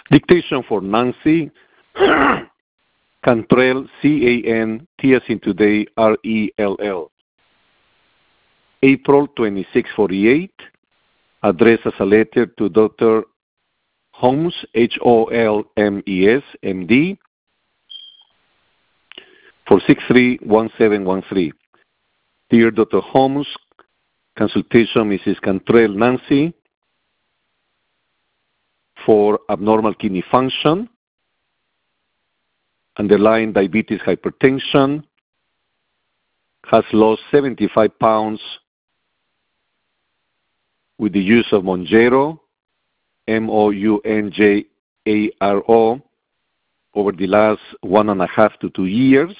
Dictation for Nancy. Cantrell, C-A-N-T as in today, R-E-L-L. April 2648. Addressed as a letter to Dr. Holmes, H-O-L-M-E-S, M.D., for 631713. Dear Dr. Holmes, consultation Mrs. Cantrell Nancy for abnormal kidney function, underlying diabetes hypertension, has lost 75 pounds with the use of Mounjaro, Mounjaro, over the last 1.5 to 2 years.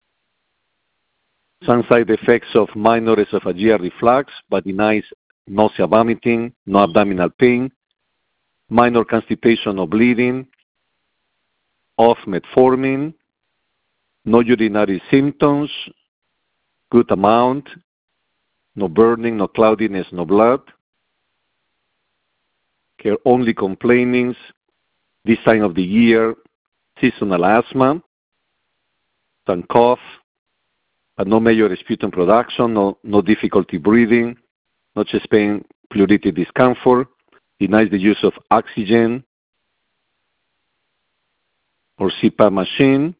Some side effects of minor esophageal reflux, but denies nausea, vomiting, no abdominal pain, minor constipation or bleeding, off metformin, no urinary symptoms, good amount, no burning, no cloudiness, no blood. Her only complainings this time of the year, seasonal asthma, some cough, but no major sputum production, no difficulty breathing, no chest pain, pleuritic discomfort, denies the use of oxygen or CPAP machine.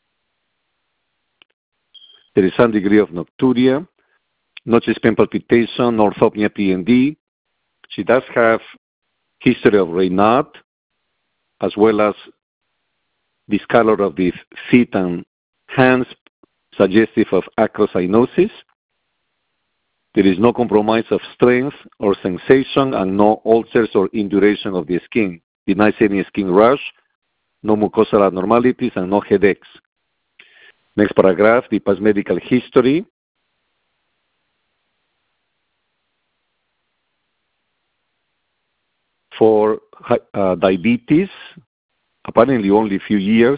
There is some degree of nocturia, no chest pain palpitation, no orthopnea PND. She does have history of Raynaud, as well as discolor of the feet and hands, suggestive of acrocyanosis. There is no compromise of strength or sensation and no ulcers or induration of the skin. Denies any skin rash, no mucosal abnormalities, and no headaches. Next paragraph, the past medical history. For diabetes, apparently only a few years,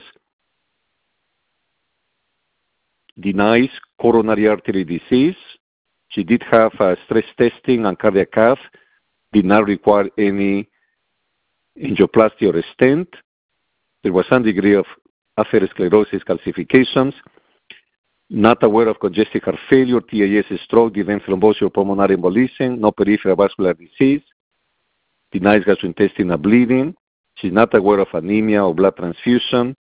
denies coronary artery disease. She did have stress testing and cardiac cath, did not require any angioplasty or a stent. There was some degree of atherosclerosis calcifications, not aware of congestive heart failure, TIS, stroke, event thrombosis or pulmonary embolism, no peripheral vascular disease, denies gastrointestinal bleeding. She's not aware of anemia or blood transfusion.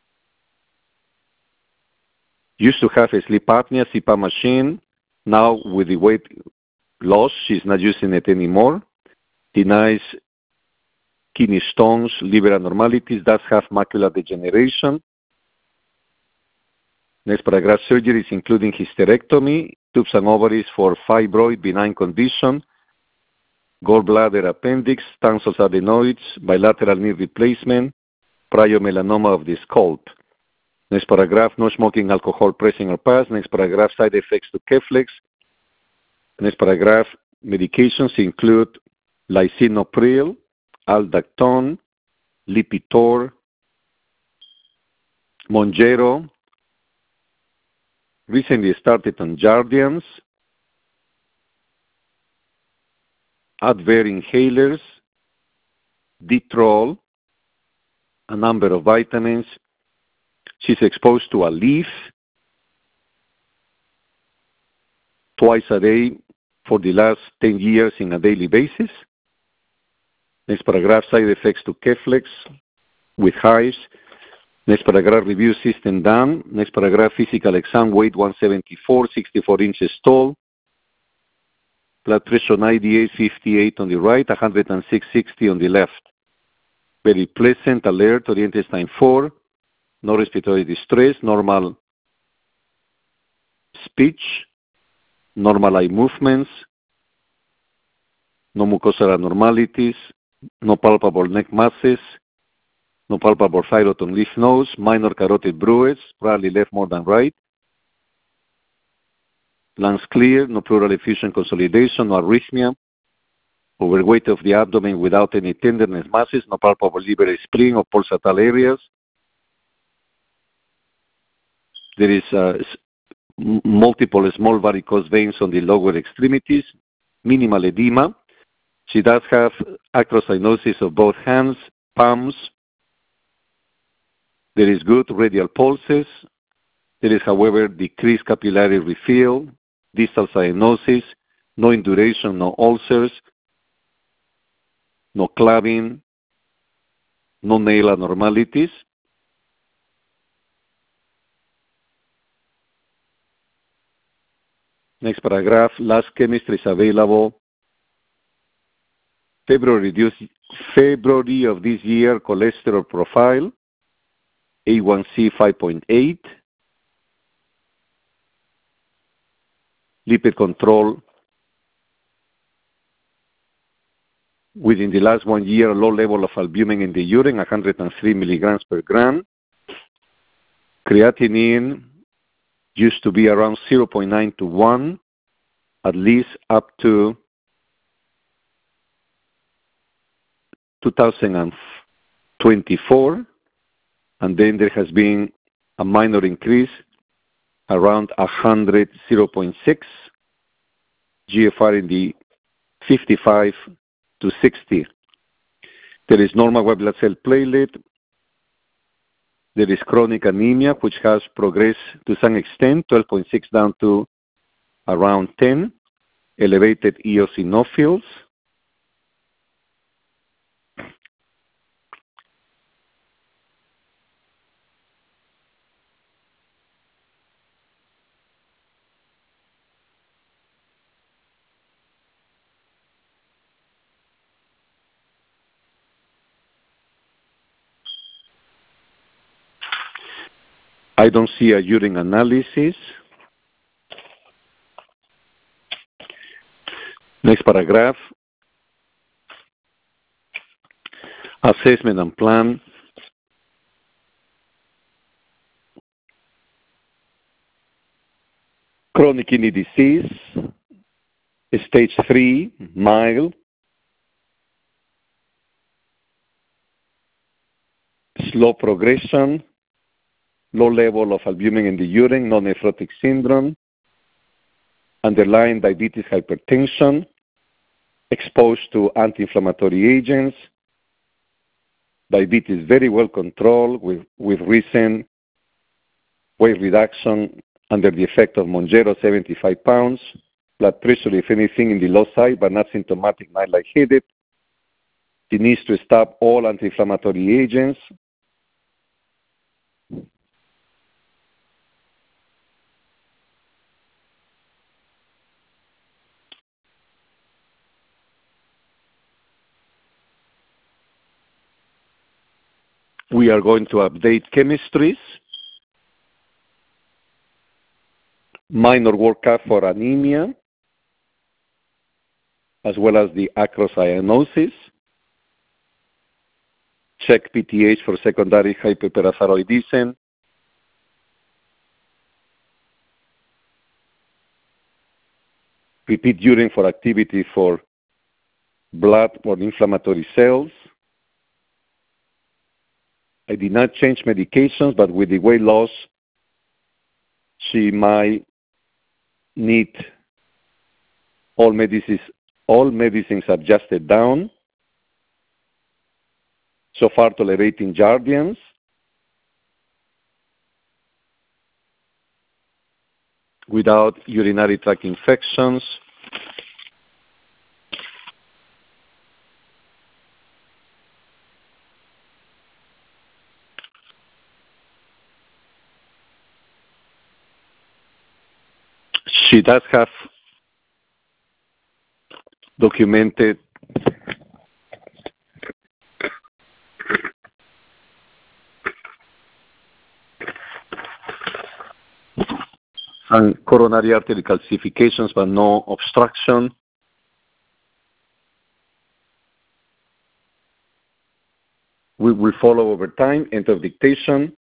Used to have a sleep apnea, CPAP machine. Now, with the weight loss, she's not using it anymore. Denies kidney stones, liver abnormalities, does have macular degeneration. Next paragraph, surgeries including hysterectomy, tubes and ovaries for fibroid, benign condition, gallbladder, appendix, tonsils, adenoids, bilateral knee replacement, prior melanoma of the scalp. Next paragraph, no smoking, alcohol, pressing or past. Next paragraph, side effects to Keflex. Next paragraph, medications include lisinopril, aldactone, Lipitor, Mounjaro. Recently started on Jardiance, Advair inhalers, Ditrol, a number of vitamins. She's exposed to a leaf twice a day for the last 10 years on a daily basis. Next paragraph, side effects to Keflex with hives. Next paragraph, review system done. Next paragraph, physical exam, weight 174, 64 inches tall. Blood pressure 98, 58 on the right, 106, 60 on the left. Very pleasant, alert, oriented time 4. No respiratory distress, normal speech, normal eye movements, no mucosal abnormalities, no palpable neck masses, no palpable thyroid on lymph nodes, minor carotid bruits, probably left more than right. Lungs clear, no pleural effusion consolidation, no arrhythmia. Overweight of the abdomen without any tenderness masses, no palpable liver, spleen, or pulsatile areas. There is multiple small varicose veins on the lower extremities, minimal edema. She does have acrocyanosis of both hands, palms, There is good radial pulses. There is, however, decreased capillary refill, distal cyanosis, no induration, no ulcers, no clubbing, no nail abnormalities. Next paragraph, last chemistry is available February of this year, cholesterol profile, A1C 5.8, lipid control within the last 1 year, low level of albumin in the urine, 103 milligrams per gram. Creatinine used to be around 0.9 to 1, at least up to 2024, and then there has been a minor increase around 100, 0.6, GFR in the 55 to 60. There is normal white blood cell platelet. There is chronic anemia, which has progressed to some extent, 12.6 down to around 10, elevated eosinophils. I don't see a urine analysis. Next paragraph. Assessment and plan. Chronic kidney disease, stage 3, mild. Slow progression, low level of albumin in the urine, non-nephrotic syndrome, underlying diabetes, hypertension, exposed to anti-inflammatory agents, diabetes very well controlled with recent weight reduction under the effect of Mounjaro, 75 pounds, blood pressure, if anything, in the low side, but not symptomatic, not lightheaded. She needs to stop all anti-inflammatory agents. We are going to update chemistries. Minor workup for anemia, as well as the acrocyanosis. Check PTH for secondary hyperparathyroidism. Repeat urine for activity for blood or inflammatory cells. I did not change medications, but with the weight loss, she might need all medicines adjusted down. So far tolerating Jardiance. Without urinary tract infections. She does have documented and coronary artery calcifications, but no obstruction. We will follow over time. End of dictation.